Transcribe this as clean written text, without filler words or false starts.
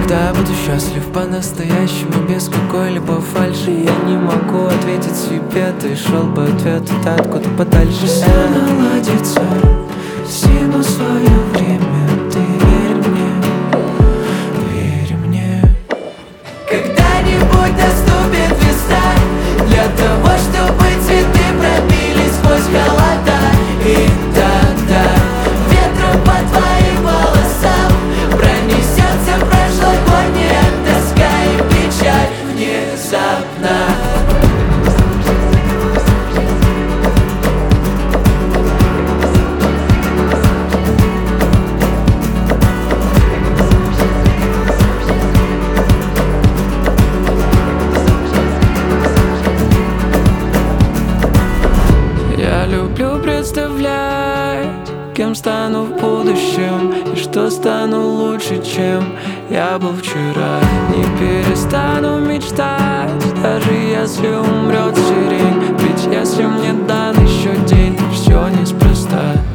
Когда буду счастлив по-настоящему, без какой-либо фальши, я не могу ответить себе, ты шел бы ответ, это откуда подальше. Все наладится, всему свое время, ты верь мне, верь мне. Когда-нибудь наступит весна, для того, чтобы цветы пробились сквозь холода. И тогда ветром по твоим волосам пронесется прошлогодняя тоска и печаль внезапно. Я люблю представлять, кем стану в будущем, и что стану лучше, чем я был вчера. Не перестану мечтать, даже если умрет сирень, ведь если мне дан еще день, все неспроста.